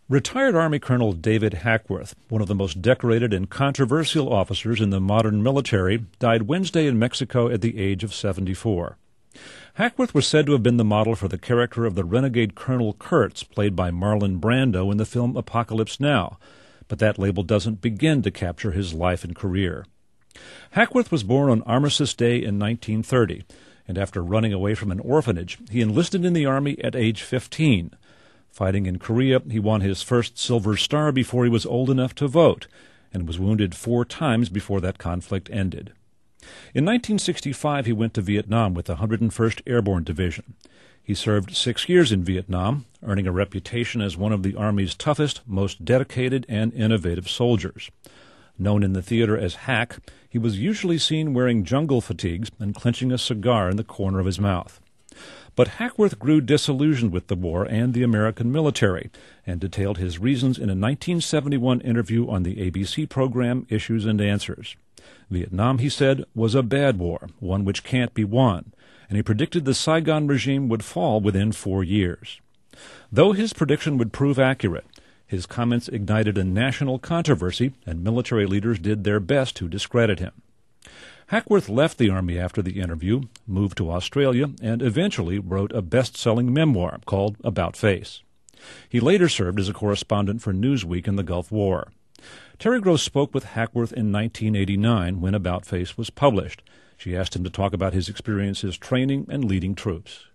Retired Army Colonel David Hackworth, one of the most decorated and controversial officers in the modern military, died Wednesday in Mexico at the age of 74. Hackworth was said to have been the model for the character of the renegade Colonel Kurtz, played by Marlon Brando in the film Apocalypse Now, but that label doesn't begin to capture his life and career. Hackworth was born on Armistice Day in 1930, and after running away from an orphanage, he enlisted in the Army at age 15. Fighting in Korea, he won his first Silver Star before he was old enough to vote, and was wounded 4 times before that conflict ended. In 1965, he went to Vietnam with the 101st Airborne Division. He served 6 years in Vietnam, earning a reputation as one of the Army's toughest, most dedicated, and innovative soldiers. Known in the theater as Hack, he was usually seen wearing jungle fatigues and clenching a cigar in the corner of his mouth. But Hackworth grew disillusioned with the war and the American military, and detailed his reasons in a 1971 interview on the ABC program Issues and Answers. Vietnam, he said, was a bad war, one which can't be won, and he predicted the Saigon regime would fall within 4 years. Though his prediction would prove accurate, his comments ignited a national controversy, and military leaders did their best to discredit him. Hackworth left the Army after the interview, moved to Australia, and eventually wrote a best-selling memoir called About Face. He later served as a correspondent for Newsweek in the Gulf War. Terry Gross spoke with Hackworth in 1989 when About Face was published. She asked him to talk about his experiences training and leading troops.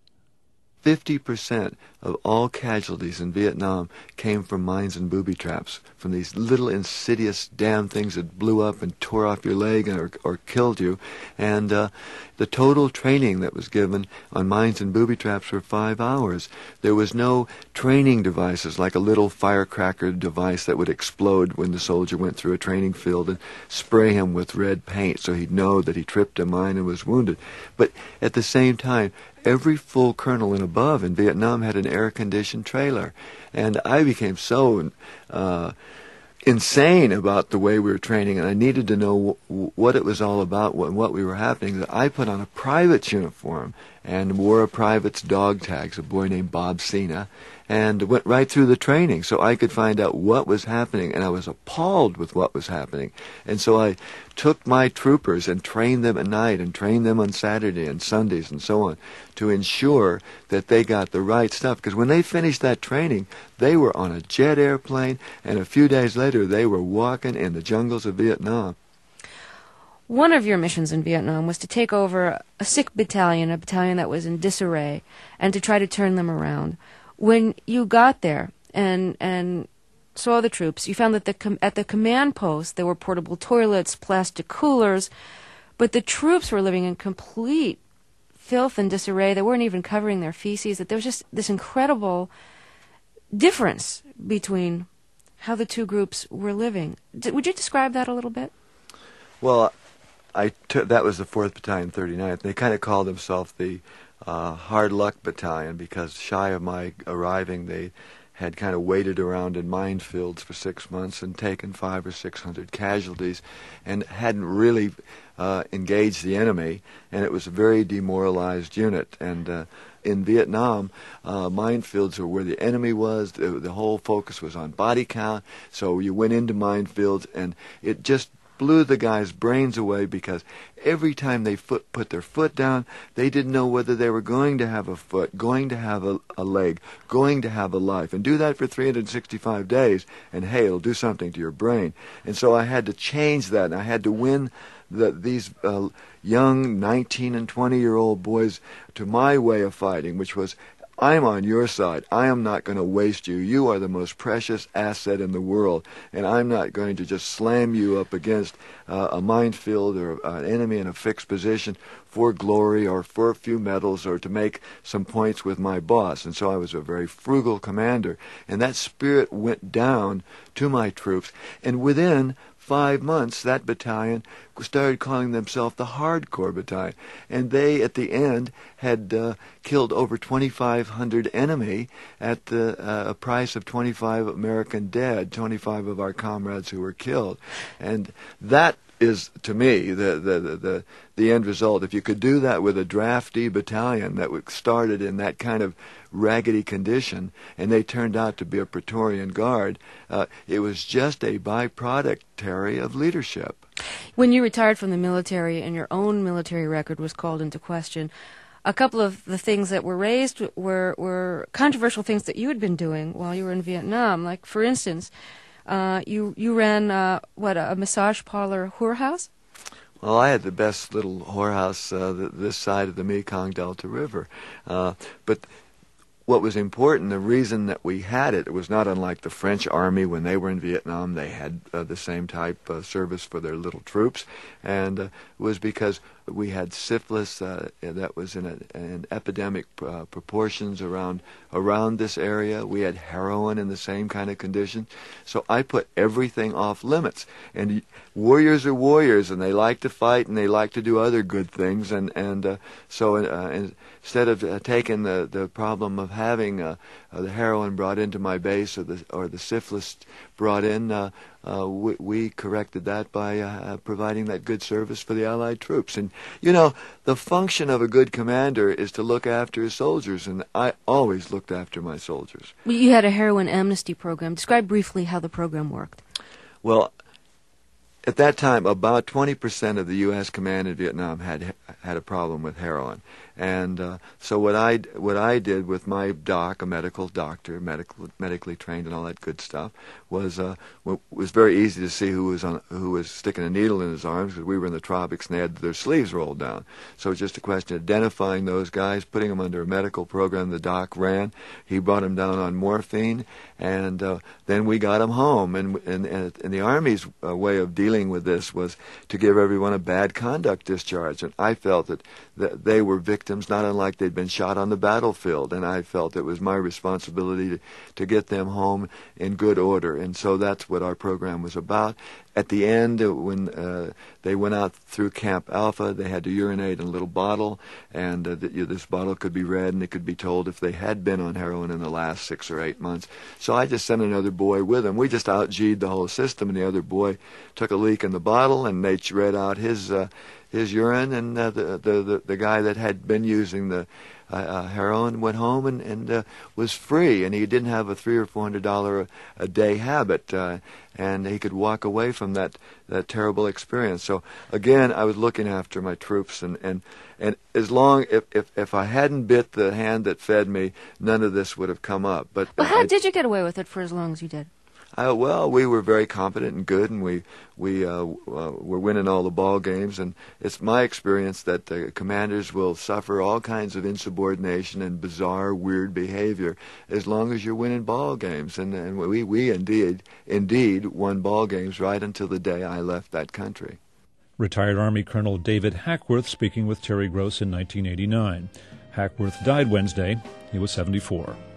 50% of all casualties in Vietnam came from mines and booby traps, from these little insidious damn things that blew up and tore off your leg or killed you. And the total training that was given on mines and booby traps were 5 hours. There was no training devices like a little firecracker device that would explode when the soldier went through a training field and spray him with red paint so he'd know that he tripped a mine and was wounded. But at the same time, every full colonel and above in Vietnam had an air-conditioned trailer. And I became so insane about the way we were training, and I needed to know what it was all about and what we were happening, that I put on a private's uniform and wore a private's dog tags, a boy named Bob Cena, and went right through the training so I could find out what was happening, and I was appalled with what was happening. And so I took my troopers and trained them at night and trained them on Saturday and Sundays and so on to ensure that they got the right stuff. Because when they finished that training, they were on a jet airplane, and a few days later they were walking in the jungles of Vietnam. One of your missions in Vietnam was to take over a sick battalion, a battalion that was in disarray, and to try to turn them around. When you got there and saw the troops, you found that at the command post there were portable toilets, plastic coolers, but the troops were living in complete filth and disarray. They weren't even covering their feces. That there was just this incredible difference between how the two groups were living. Would you describe that a little bit? Well, that was the 4th Battalion, 39th. They kind of called themselves the Hard Luck Battalion because shy of my arriving, they had kind of waited around in minefields for 6 months and taken 500 or 600 casualties and hadn't really engaged the enemy, and it was a very demoralized unit. And in Vietnam, minefields were where the enemy was. The whole focus was on body count, so you went into minefields, and it just blew the guys' brains away because every time they put their foot down, they didn't know whether they were going to have a foot, going to have a leg, going to have a life. And do that for 365 days, and hey, it'll do something to your brain. And so I had to change that, and I had to win these young 19 and 20-year-old boys to my way of fighting, which was, I'm on your side. I am not going to waste you. You are the most precious asset in the world, and I'm not going to just slam you up against a minefield or an enemy in a fixed position for glory or for a few medals or to make some points with my boss. And so I was a very frugal commander, and that spirit went down to my troops, and within 5 months, that battalion started calling themselves the Hardcore Battalion. And they, at the end, had killed over 2,500 enemy at a price of 25 American dead, 25 of our comrades who were killed. And that is, to me, the end result. If you could do that with a drafty battalion that started in that kind of raggedy condition, and they turned out to be a Praetorian Guard, it was just a byproduct, Terry, of leadership. When you retired from the military and your own military record was called into question, a couple of the things that were raised were controversial things that you had been doing while you were in Vietnam. Like, for instance, you ran, a massage parlor whorehouse? Well, I had the best little whorehouse this side of the Mekong Delta River. But what was important, the reason that we had it was not unlike the French Army when they were in Vietnam. They had the same type of service for their little troops, and it was because we had syphilis that was in epidemic proportions around this area. We had heroin in the same kind of condition. So I put everything off limits. And warriors are warriors, and they like to fight, and they like to do other good things. So instead of taking the problem of having the heroin brought into my base or the syphilis brought in, we corrected that by providing that good service for the Allied troops. And, you know, the function of a good commander is to look after his soldiers, and I always looked after my soldiers. You had a heroin amnesty program. Describe briefly how the program worked. Well, at that time, about 20% of the U.S. command in Vietnam had a problem with heroin, and so what I did with my doc, a medical doctor, medically trained and all that good stuff, was very easy to see who was sticking a needle in his arms, because we were in the tropics and they had their sleeves rolled down. So it's just a question of identifying those guys, putting them under a medical program the doc ran. He brought them down on morphine, and then we got them home. And the Army's way of dealing with this was to give everyone a bad conduct discharge, and I felt that they were victims not unlike they'd been shot on the battlefield, and I felt it was my responsibility to get them home in good order, and so that's what our program was about. At the end, when they went out through Camp Alpha, they had to urinate in a little bottle, and this bottle could be read, and it could be told if they had been on heroin in the last 6 or 8 months. So I just sent another boy with them. We just out-G'd the whole system, and the other boy took a leak in the bottle, and they read out his urine, and the guy that had been using the heroin went home and was free, and he didn't have a $300 or $400 a day habit, and he could walk away from that terrible experience. So again, I was looking after my troops, and as long if I hadn't bit the hand that fed me, none of this would have come up. But how did you get away with it for as long as you did? Well, we were very competent and good, and we were winning all the ball games. And it's my experience that the commanders will suffer all kinds of insubordination and bizarre, weird behavior as long as you're winning ball games. And we indeed won ball games right until the day I left that country. Retired Army Colonel David Hackworth speaking with Terry Gross in 1989. Hackworth died Wednesday. He was 74.